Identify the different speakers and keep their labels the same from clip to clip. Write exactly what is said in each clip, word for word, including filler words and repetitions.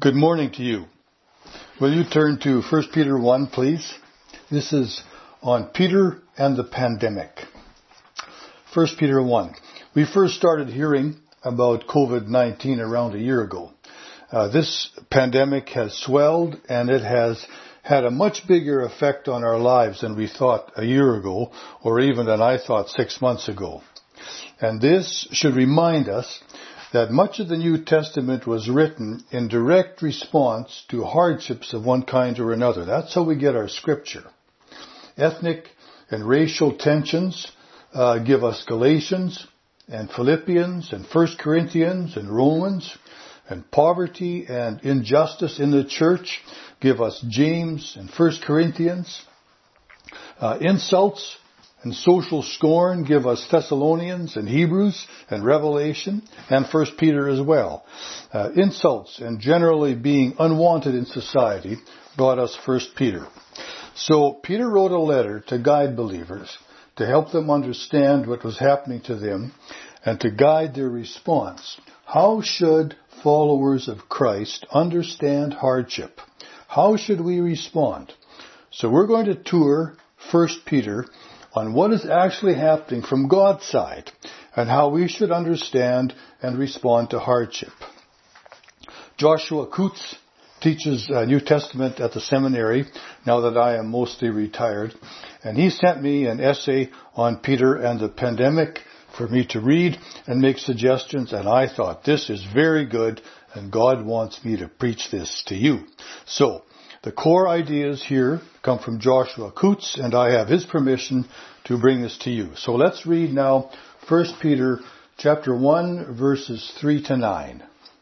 Speaker 1: Good morning to you. Will you turn to First Peter one, please? This is on Peter and the pandemic. First Peter one. We first started hearing about covid nineteen around a year ago. Uh, this pandemic has swelled and it has had a much bigger effect on our lives than we thought a year ago, or even than I thought six months ago. And this should remind us that much of the New Testament was written in direct response to hardships of one kind or another. That's how we get our scripture. Ethnic and racial tensions uh, give us Galatians and Philippians and First Corinthians and Romans, and poverty and injustice in the church give us James and First Corinthians. Uh, insults and social scorn give us Thessalonians and Hebrews and Revelation and First Peter as well. Uh, insults and generally being unwanted in society brought us First Peter. So Peter wrote a letter to guide believers, to help them understand what was happening to them and to guide their response. How should followers of Christ understand hardship? How should we respond? So we're going to tour First Peter on what is actually happening from God's side and how we should understand and respond to hardship. Joshua Kutz teaches uh, New Testament at the seminary now that I am mostly retired, and he sent me an essay on Peter and the pandemic for me to read and make suggestions, and I thought this is very good and God wants me to preach this to you. So the core ideas here come from Joshua Kutz, and I have his permission to bring this to you. So let's read now First Peter chapter one, verses three to nine.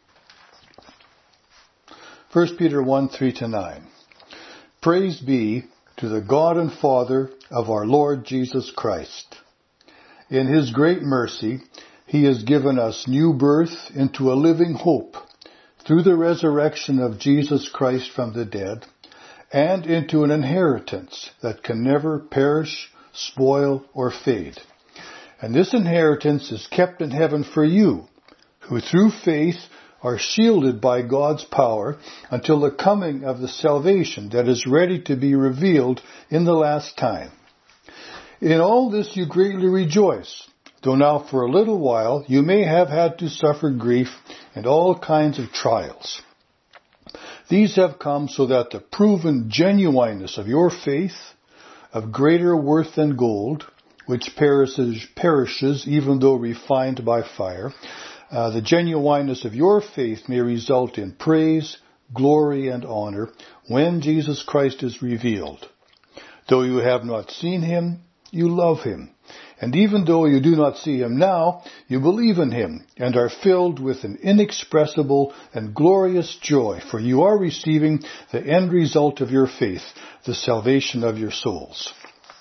Speaker 1: First Peter one, three to nine. Praise be to the God and Father of our Lord Jesus Christ. In His great mercy, He has given us new birth into a living hope through the resurrection of Jesus Christ from the dead, and into an inheritance that can never perish, spoil, or fade. And this inheritance is kept in heaven for you, who through faith are shielded by God's power until the coming of the salvation that is ready to be revealed in the last time. In all this you greatly rejoice, though now for a little while you may have had to suffer grief and all kinds of trials. These have come so that the proven genuineness of your faith, of greater worth than gold, which perishes, perishes even though refined by fire, uh, the genuineness of your faith may result in praise, glory, and honor when Jesus Christ is revealed. Though you have not seen Him, you love Him. And even though you do not see Him now, you believe in Him and are filled with an inexpressible and glorious joy, for you are receiving the end result of your faith, the salvation of your souls.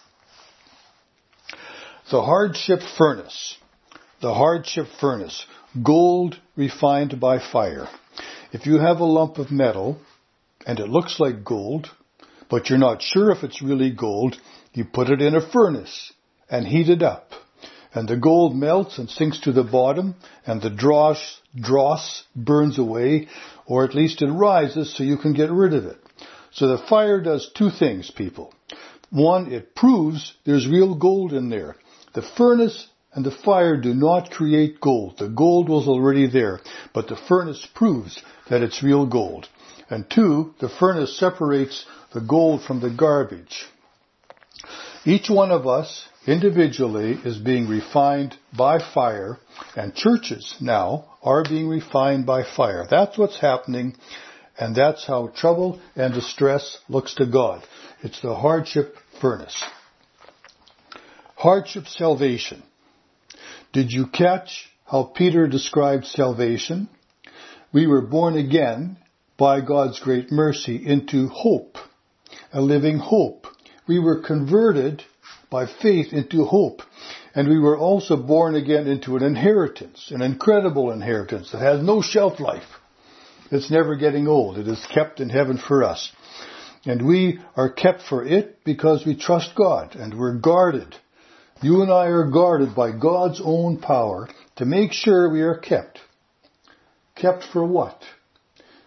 Speaker 1: The hardship furnace. The hardship furnace. Gold refined by fire. If you have a lump of metal and it looks like gold, but you're not sure if it's really gold, you put it in a furnace and heat it up. And the gold melts and sinks to the bottom, and the dross, dross burns away, or at least it rises so you can get rid of it. So the fire does two things, people. One, it proves there's real gold in there. The furnace and the fire do not create gold. The gold was already there, but the furnace proves that it's real gold. And two, the furnace separates the gold from the garbage. Each one of us individually is being refined by fire, and churches now are being refined by fire. That's what's happening, and that's how trouble and distress looks to God. It's the hardship furnace. Hardship salvation. Did you catch how Peter described salvation? We were born again by God's great mercy into hope, a living hope. We were converted by faith into hope. And we were also born again into an inheritance, an incredible inheritance that has no shelf life. It's never getting old. It is kept in heaven for us. And we are kept for it because we trust God and we're guarded. You and I are guarded by God's own power to make sure we are kept. Kept for what?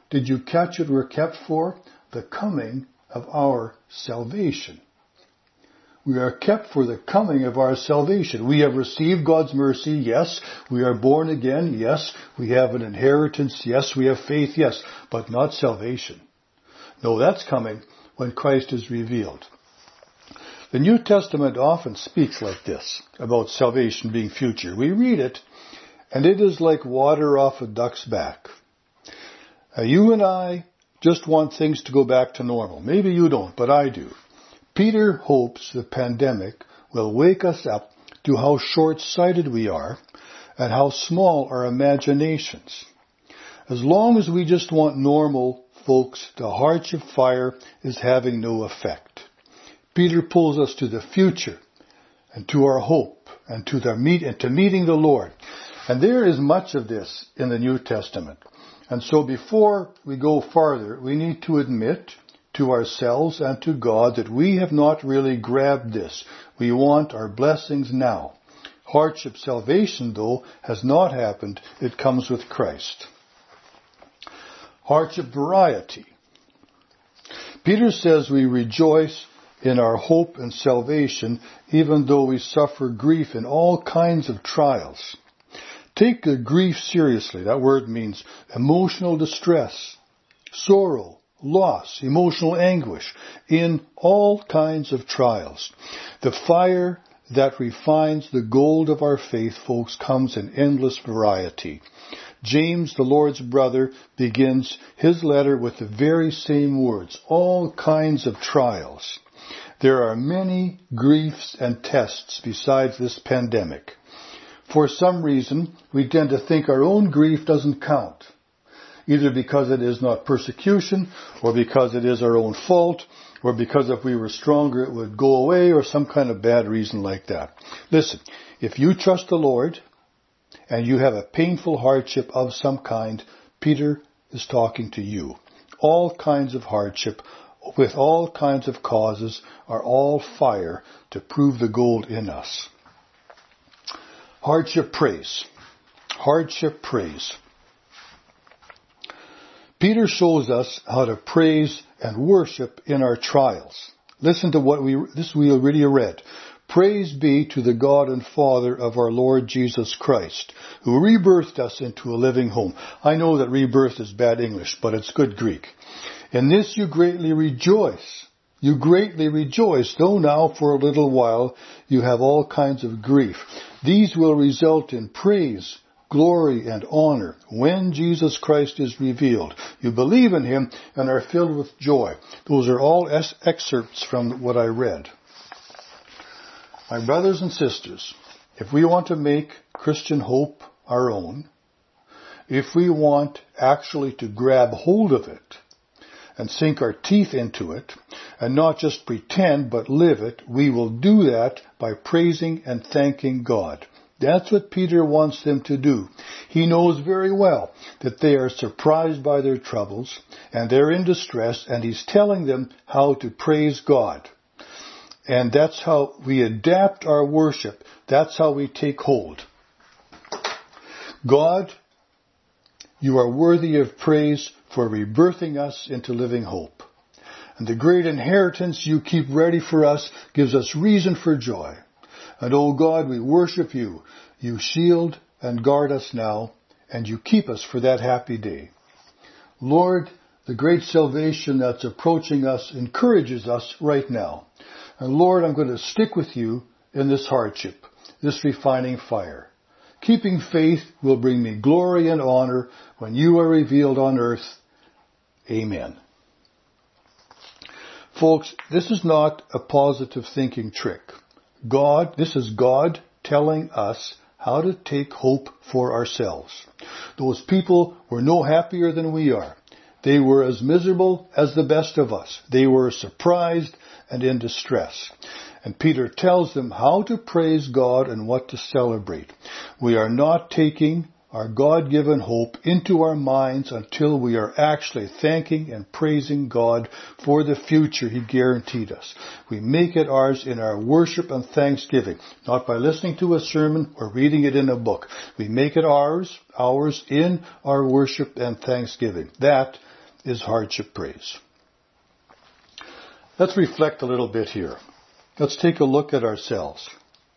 Speaker 1: did you catch what we're kept for? The coming of our salvation. We are kept for the coming of our salvation. We have received God's mercy, yes. We are born again, yes. We have an inheritance, yes. We have faith, yes. But not salvation. No, that's coming when Christ is revealed. The New Testament often speaks like this, about salvation being future. We read it, and it is like water off a duck's back. Uh, you and I just want things to go back to normal. Maybe you don't, but I do. Peter hopes the pandemic will wake us up to how short-sighted we are and how small our imaginations. As long as we just want normal, folks, the hardship fire is having no effect. Peter pulls us to the future and to our hope and to the meet and to meeting the Lord. And there is much of this in the New Testament. And so before we go farther, we need to admit to ourselves and to God that we have not really grabbed this. We want our blessings now. Hardship salvation, though, has not happened. It comes with Christ. Hardship variety. Peter says we rejoice in our hope and salvation even though we suffer grief in all kinds of trials. Take the grief seriously. That word means emotional distress, sorrow, loss, emotional anguish in all kinds of trials. The fire that refines the gold of our faith, folks, comes in endless variety. James, the Lord's brother, begins his letter with the very same words, all kinds of trials. There are many griefs and tests besides this pandemic. For some reason, we tend to think our own grief doesn't count, either because it is not persecution, or because it is our own fault, or because if we were stronger it would go away, or some kind of bad reason like that. Listen, if you trust the Lord, and you have a painful hardship of some kind, Peter is talking to you. All kinds of hardship, with all kinds of causes, are all fire to prove the gold in us. Hardship praise. Hardship praise. Peter shows us how to praise and worship in our trials. Listen to what we, this we already read. Praise be to the God and Father of our Lord Jesus Christ, who rebirthed us into a living home. I know that rebirth is bad English, but it's good Greek. In this you greatly rejoice. You greatly rejoice, though now for a little while you have all kinds of grief. These will result in praise, glory, and honor when Jesus Christ is revealed. You believe in Him and are filled with joy. Those are all excerpts from what I read. My brothers and sisters, if we want to make Christian hope our own, if we want actually to grab hold of it and sink our teeth into it, and not just pretend but live it, we will do that by praising and thanking God. That's what Peter wants them to do. He knows very well that they are surprised by their troubles and they're in distress, and he's telling them how to praise God. And that's how we adapt our worship. That's how we take hold. God, you are worthy of praise for rebirthing us into living hope. And the great inheritance you keep ready for us gives us reason for joy. And oh God, we worship you. You shield and guard us now, and you keep us for that happy day. Lord, the great salvation that's approaching us encourages us right now. And Lord, I'm going to stick with you in this hardship, this refining fire. Keeping faith will bring me glory and honor when you are revealed on earth. Amen. Folks, this is not a positive thinking trick. God, this is God telling us how to take hope for ourselves. Those people were no happier than we are. They were as miserable as the best of us. They were surprised and in distress. And Peter tells them how to praise God and what to celebrate. We are not taking our God-given hope into our minds until we are actually thanking and praising God for the future He guaranteed us. We make it ours in our worship and thanksgiving, not by listening to a sermon or reading it in a book. We make it ours, ours in our worship and thanksgiving. That is hardship praise? Let's reflect a little bit here. Let's take a look at ourselves.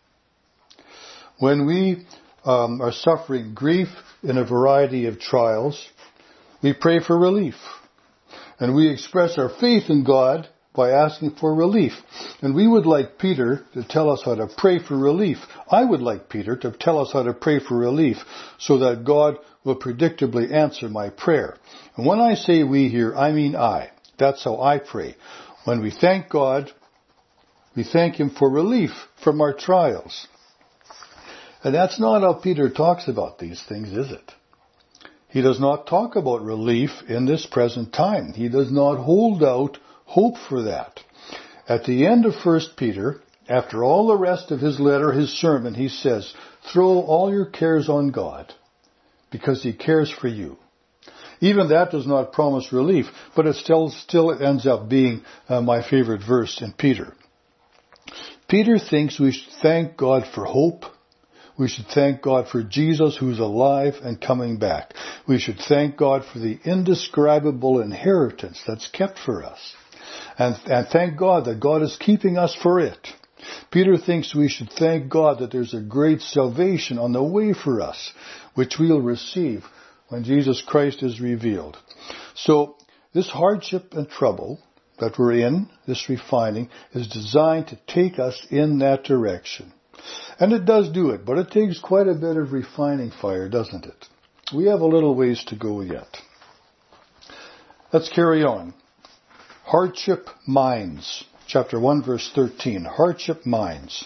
Speaker 1: When we um, are suffering grief in a variety of trials, we pray for relief. And we express our faith in God by asking for relief. And we would like Peter to tell us how to pray for relief. I would like Peter to tell us how to pray for relief so that God will predictably answer my prayer. And when I say we here, I mean I. That's how I pray. When we thank God, we thank Him for relief from our trials. And that's not how Peter talks about these things, is it? He does not talk about relief in this present time. He does not hold out hope for that. At the end of First Peter, after all the rest of his letter, his sermon, he says, throw all your cares on God because He cares for you. Even that does not promise relief, but it still, still ends up being uh, my favorite verse in Peter. Peter thinks we should thank God for hope. We should thank God for Jesus who's alive and coming back. We should thank God for the indescribable inheritance that's kept for us. And, and thank God that God is keeping us for it. Peter thinks we should thank God that there's a great salvation on the way for us, which we'll receive when Jesus Christ is revealed. So this hardship and trouble that we're in, this refining, is designed to take us in that direction. And it does do it, but it takes quite a bit of refining fire, doesn't it? We have a little ways to go yet. Let's carry on. Hardship minds. Chapter one, verse thirteen. Hardship minds.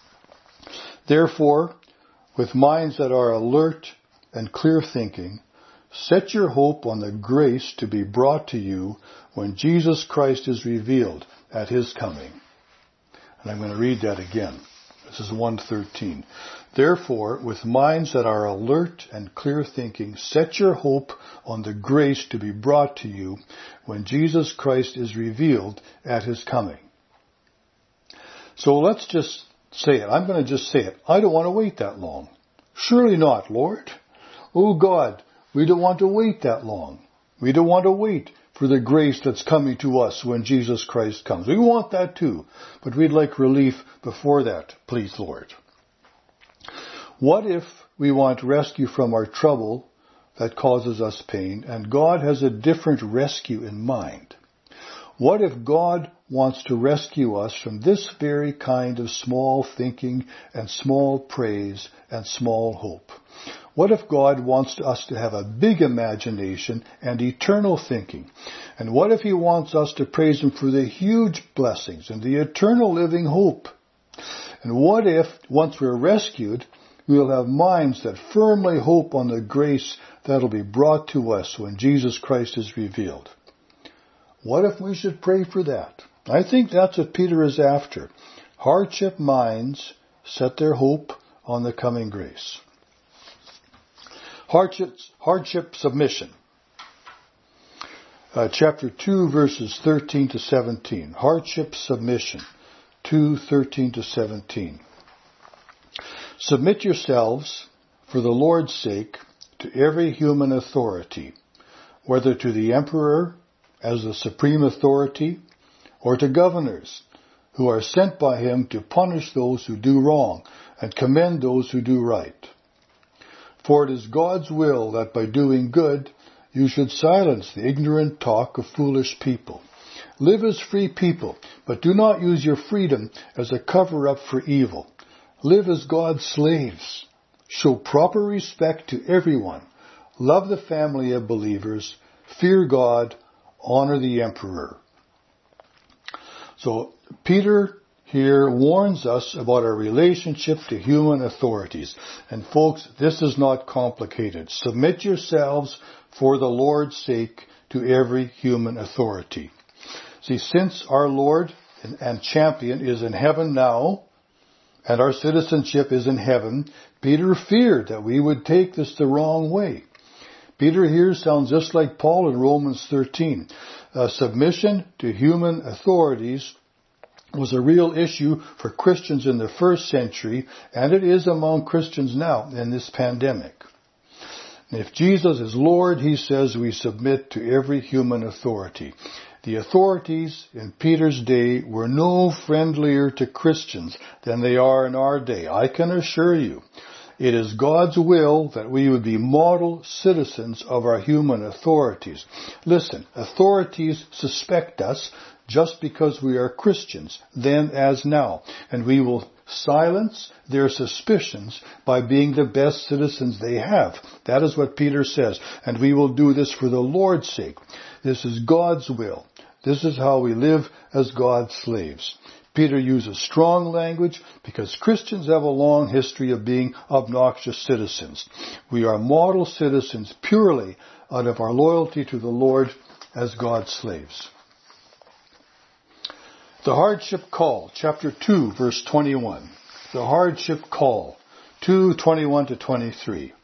Speaker 1: Therefore, with minds that are alert and clear thinking, set your hope on the grace to be brought to you when Jesus Christ is revealed at His coming. And I'm going to read that again. This is one thirteen. Therefore, with minds that are alert and clear thinking, set your hope on the grace to be brought to you when Jesus Christ is revealed at His coming. So let's just say it. I'm going to just say it. I don't want to wait that long. Surely not, Lord. Oh God, we don't want to wait that long. We don't want to wait for the grace that's coming to us when Jesus Christ comes. We want that too, but we'd like relief before that, please, Lord. What if we want rescue from our trouble that causes us pain, and God has a different rescue in mind? What if God wants to rescue us from this very kind of small thinking and small praise and small hope? What if God wants us to have a big imagination and eternal thinking? And what if He wants us to praise Him for the huge blessings and the eternal living hope? And what if, once we're rescued, we'll have minds that firmly hope on the grace that'll be brought to us when Jesus Christ is revealed? What if we should pray for that? I think that's what Peter is after. Hardship minds set their hope on the coming grace. Hardship, hardship submission. Uh, chapter two, verses thirteen to seventeen. Hardship submission. two, thirteen to seventeen. Submit yourselves, for the Lord's sake, to every human authority, whether to the emperor as the supreme authority, or to governors, who are sent by him to punish those who do wrong and commend those who do right. For it is God's will that by doing good you should silence the ignorant talk of foolish people. Live as free people, but do not use your freedom as a cover-up for evil. Live as God's slaves. Show proper respect to everyone. Love the family of believers. Fear God. Honor the emperor. So Peter here warns us about our relationship to human authorities. And folks, this is not complicated. Submit yourselves for the Lord's sake to every human authority. See, since our Lord and champion is in heaven now, and our citizenship is in heaven, Peter feared that we would take this the wrong way. Peter here sounds just like Paul in Romans thirteen. Uh, submission to human authorities was a real issue for Christians in the first century, and it is among Christians now in this pandemic. And if Jesus is Lord, he says we submit to every human authority. The authorities in Peter's day were no friendlier to Christians than they are in our day. I can assure you, it is God's will that we would be model citizens of our human authorities. Listen, authorities suspect us just because we are Christians, then as now, and we will silence their suspicions by being the best citizens they have. That is what Peter says, and we will do this for the Lord's sake. This is God's will. This is how we live as God's slaves. Peter uses strong language because Christians have a long history of being obnoxious citizens. We are model citizens purely out of our loyalty to the Lord as God's slaves. The hardship call, chapter two, verse twenty-one. The hardship call, two twenty-one to twenty-three.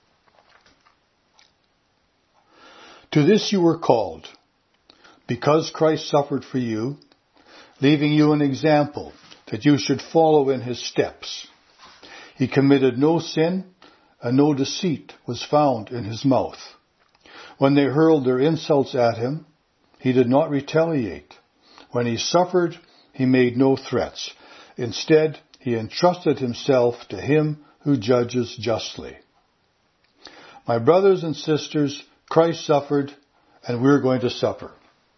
Speaker 1: To this you were called, because Christ suffered for you, leaving you an example that you should follow in his steps. He committed no sin, and no deceit was found in his mouth. When they hurled their insults at him, he did not retaliate. When he suffered, he made no threats. Instead, he entrusted himself to him who judges justly. My brothers and sisters, Christ suffered, and we're going to suffer.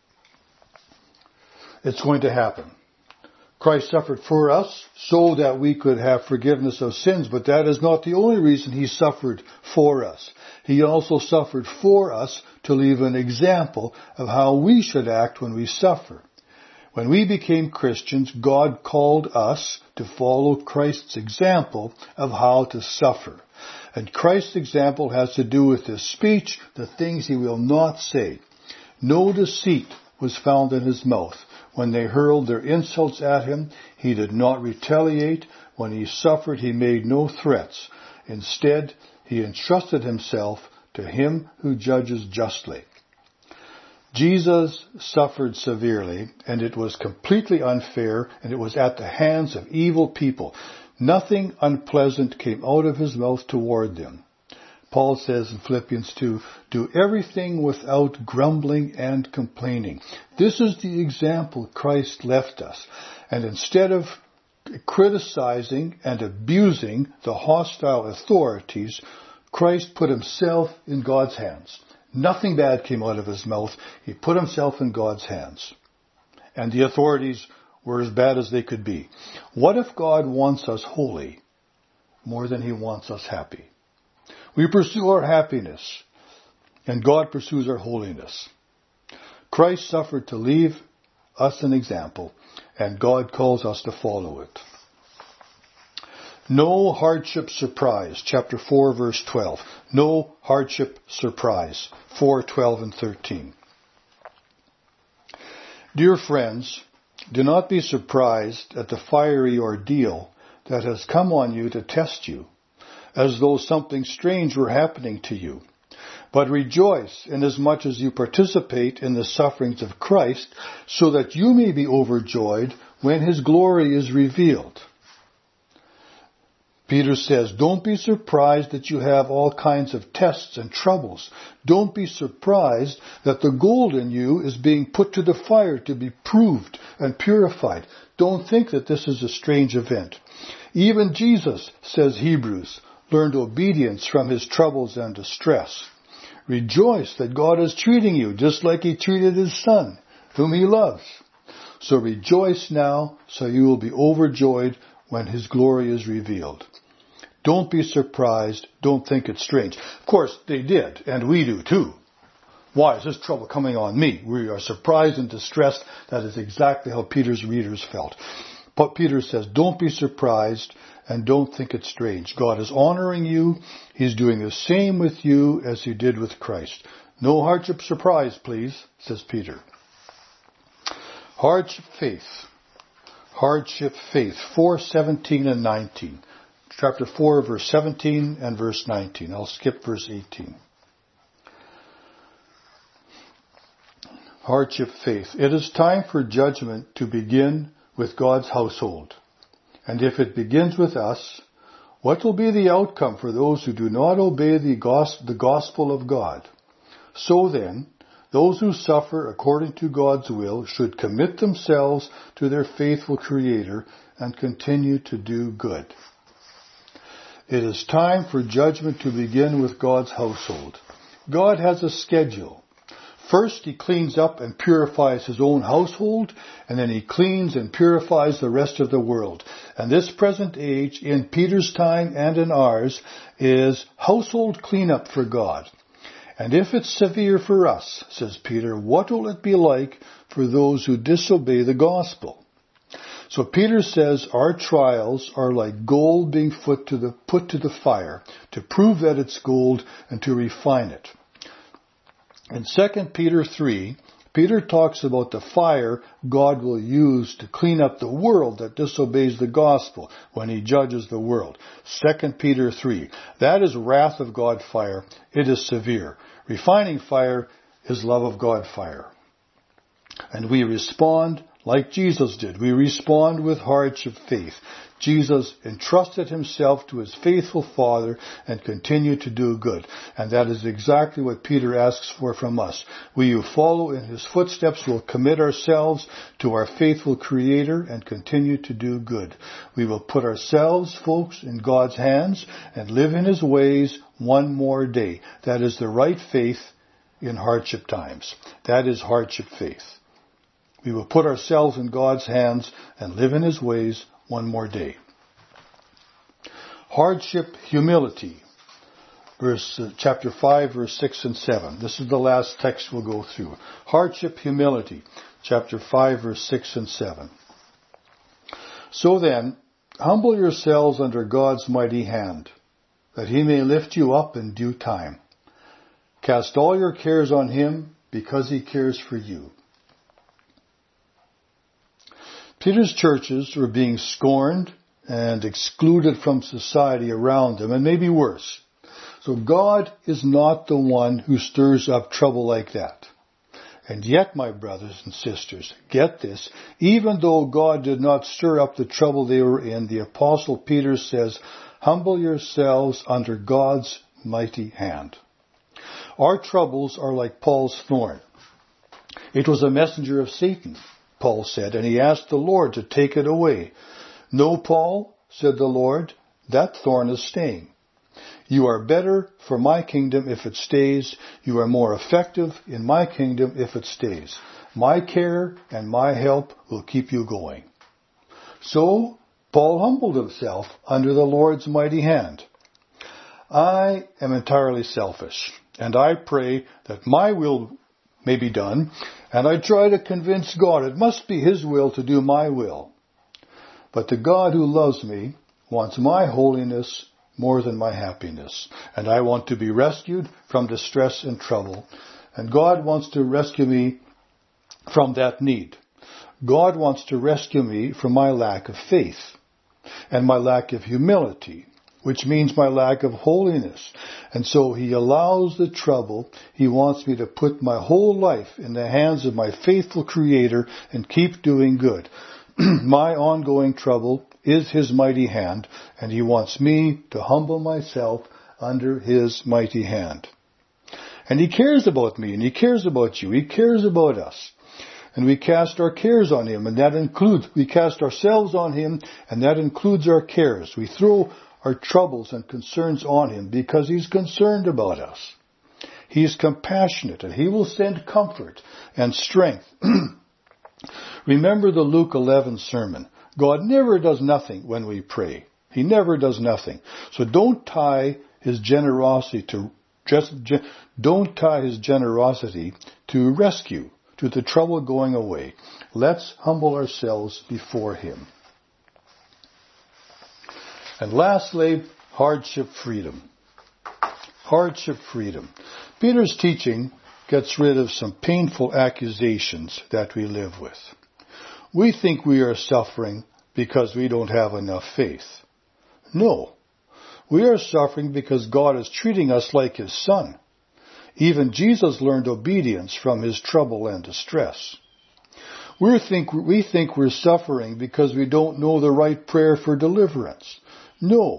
Speaker 1: It's going to happen. Christ suffered for us so that we could have forgiveness of sins, but that is not the only reason he suffered for us. He also suffered for us to leave an example of how we should act when we suffer. When we became Christians, God called us to follow Christ's example of how to suffer. And Christ's example has to do with his speech, the things he will not say. No deceit was found in his mouth. When they hurled their insults at him, he did not retaliate. When he suffered, he made no threats. Instead, he entrusted himself to him who judges justly. Jesus suffered severely, and it was completely unfair, and it was at the hands of evil people. Nothing unpleasant came out of his mouth toward them. Paul says in Philippians two, do everything without grumbling and complaining. This is the example Christ left us. And instead of criticizing and abusing the hostile authorities, Christ put himself in God's hands. Nothing bad came out of his mouth. He put himself in God's hands. And the authorities were as bad as they could be. What if God wants us holy more than he wants us happy? We pursue our happiness, and God pursues our holiness. Christ suffered to leave us an example, and God calls us to follow it. No hardship surprise, chapter four, verse twelve. No hardship surprise, four, twelve, and thirteen. Dear friends, do not be surprised at the fiery ordeal that has come on you to test you, as though something strange were happening to you. But rejoice inasmuch as you participate in the sufferings of Christ, so that you may be overjoyed when his glory is revealed. Peter says, don't be surprised that you have all kinds of tests and troubles. Don't be surprised that the gold in you is being put to the fire to be proved and purified. Don't think that this is a strange event. Even Jesus, says Hebrews, learned obedience from his troubles and distress. Rejoice that God is treating you just like he treated his son, whom he loves. So rejoice now, so you will be overjoyed when his glory is revealed. Don't be surprised. Don't think it's strange. Of course, they did, and we do too. Why is this trouble coming on me? We are surprised and distressed. That is exactly how Peter's readers felt. But Peter says, don't be surprised and don't think it's strange. God is honoring you. He's doing the same with you as he did with Christ. No hardship surprise, please, says Peter. Hardship faith. Hardship faith. four, seventeen and nineteen. Chapter four, verse seventeen and verse nineteen. I'll skip verse eighteen. Hardship faith. It is time for judgment to begin with God's household. And if it begins with us, What will be the outcome for those who do not obey the gos- the gospel of God? So then, those who suffer according to God's will should commit themselves to their faithful Creator and continue to do good. It is time for judgment to begin with God's household. God has a schedule. First, He cleans up and purifies His own household, and then He cleans and purifies the rest of the world. And this present age, in Peter's time and in ours, is household cleanup for God. And if it's severe for us, says Peter, what will it be like for those who disobey the gospel? So Peter says our trials are like gold being put to the, put to the fire to prove that it's gold and to refine it. In Second Peter three, Peter talks about the fire God will use to clean up the world that disobeys the gospel when He judges the world. Second Peter three. That is wrath of God fire. It is severe. Refining fire is love of God fire. And we respond like Jesus did. We respond with hearts of faith. Jesus entrusted Himself to His faithful Father and continued to do good. And that is exactly what Peter asks for from us. We who follow in His footsteps will commit ourselves to our faithful Creator and continue to do good. We will put ourselves, folks, in God's hands and live in His ways one more day. That is the right faith in hardship times. That is hardship faith. We will put ourselves in God's hands and live in His ways one more day. Hardship, humility. Verse, uh, chapter five, verse six and seven. This is the last text we'll go through. Hardship, humility. Chapter five, verse six and seven. So then, humble yourselves under God's mighty hand, that He may lift you up in due time. Cast all your cares on Him, because He cares for you. Peter's churches were being scorned and excluded from society around them, and maybe worse. So God is not the one who stirs up trouble like that. And yet, my brothers and sisters, get this, even though God did not stir up the trouble they were in, the Apostle Peter says, humble yourselves under God's mighty hand. Our troubles are like Paul's thorn. It was a messenger of Satan, Paul said, and he asked the Lord to take it away. No, Paul, said the Lord, that thorn is staying. You are better for my kingdom if it stays. You are more effective in my kingdom if it stays. My care and my help will keep you going. So Paul humbled himself under the Lord's mighty hand. I am entirely selfish, and I pray that my will may be done, and I try to convince God it must be His will to do my will. But the God who loves me wants my holiness more than my happiness, and I want to be rescued from distress and trouble, and God wants to rescue me from that need. God wants to rescue me from my lack of faith and my lack of humility, which means my lack of holiness. And so He allows the trouble. He wants me to put my whole life in the hands of my faithful Creator and keep doing good. My ongoing trouble is His mighty hand, and He wants me to humble myself under His mighty hand. And He cares about me, and He cares about you. He cares about us. And we cast our cares on Him, and that includes, we cast ourselves on Him, and that includes our cares. We throw our troubles and concerns on Him because He's concerned about us. He is compassionate, and He will send comfort and strength. Remember the Luke eleven sermon. God never does nothing when we pray. He never does nothing. So don't tie His generosity to just don't tie His generosity to rescue, to the trouble going away. Let's humble ourselves before Him. And lastly, hardship freedom. Hardship freedom. Peter's teaching gets rid of some painful accusations that we live with. We think we are suffering because we don't have enough faith. No. We are suffering because God is treating us like His Son. Even Jesus learned obedience from His trouble and distress. We think, we think we're suffering because we don't know the right prayer for deliverance. No,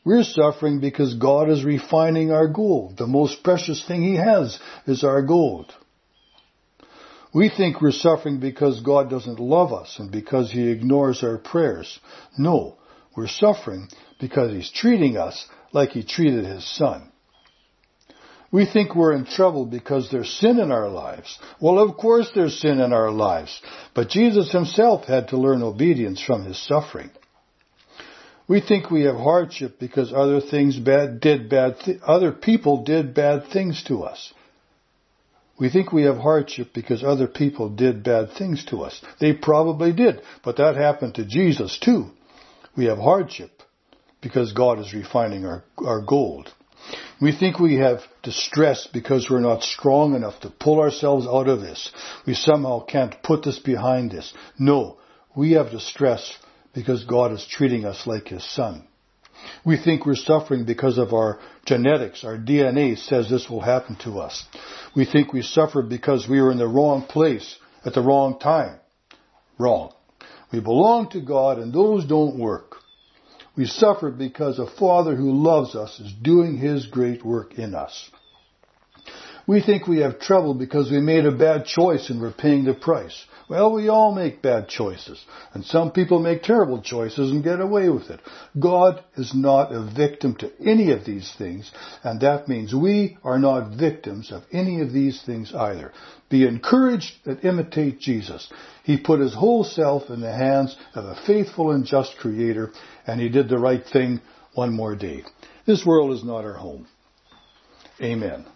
Speaker 1: We're suffering because God is refining our gold. The most precious thing He has is our gold. We think we're suffering because God doesn't love us and because He ignores our prayers. No, we're suffering because He's treating us like He treated His Son. We think we're in trouble because there's sin in our lives. Well, of course there's sin in our lives. But Jesus Himself had to learn obedience from His suffering. We think we have hardship because other things bad did bad th- other people did bad things to us. We think we have hardship because other people did bad things to us. They probably did, but that happened to Jesus too. We have hardship because God is refining our, our gold. We think we have distress because we're not strong enough to pull ourselves out of this. We somehow can't put this behind us. No, we have distress because God is treating us like His Son. We think we're suffering because of our genetics. Our D N A says this will happen to us. We think we suffer because we were in the wrong place at the wrong time. Wrong. We belong to God and those don't work. We suffer because a Father who loves us is doing His great work in us. We think we have trouble because we made a bad choice and we're paying the price. Well, we all make bad choices. And some people make terrible choices and get away with it. God is not a victim to any of these things. And that means we are not victims of any of these things either. Be encouraged and imitate Jesus. He put His whole self in the hands of a faithful and just Creator. And He did the right thing one more day. This world is not our home. Amen.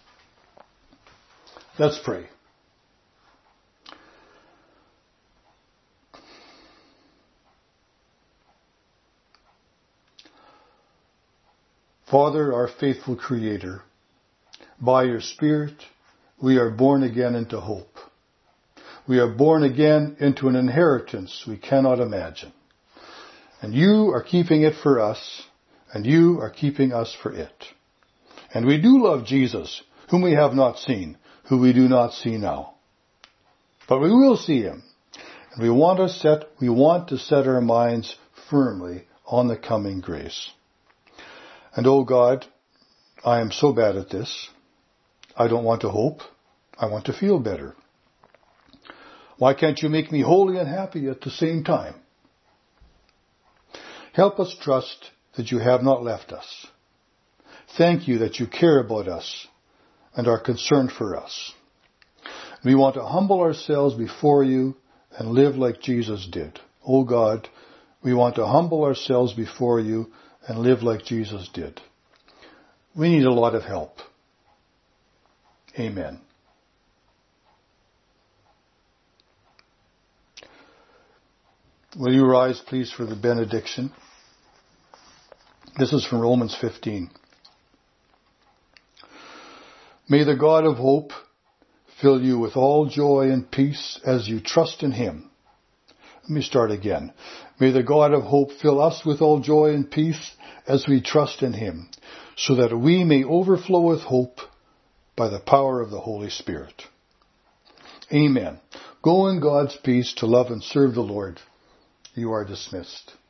Speaker 1: Let's pray. Father, our faithful Creator, by Your Spirit, we are born again into hope. We are born again into an inheritance we cannot imagine. And You are keeping it for us, and You are keeping us for it. And we do love Jesus, whom we have not seen, who we do not see now. But we will see Him. And we want to set, we want to set our minds firmly on the coming grace. And oh God, I am so bad at this. I don't want to hope. I want to feel better. Why can't You make me holy and happy at the same time? Help us trust that You have not left us. Thank You that You care about us and are concerned for us. We want to humble ourselves before You and live like Jesus did. Oh God, we want to humble ourselves before You and live like Jesus did. We need a lot of help. Amen. Will you rise, please, for the benediction? This is from Romans fifteen. May the God of hope fill you with all joy and peace as you trust in Him. Let me start again. May the God of hope fill us with all joy and peace as we trust in Him, so that we may overflow with hope by the power of the Holy Spirit. Amen. Go in God's peace to love and serve the Lord. You are dismissed.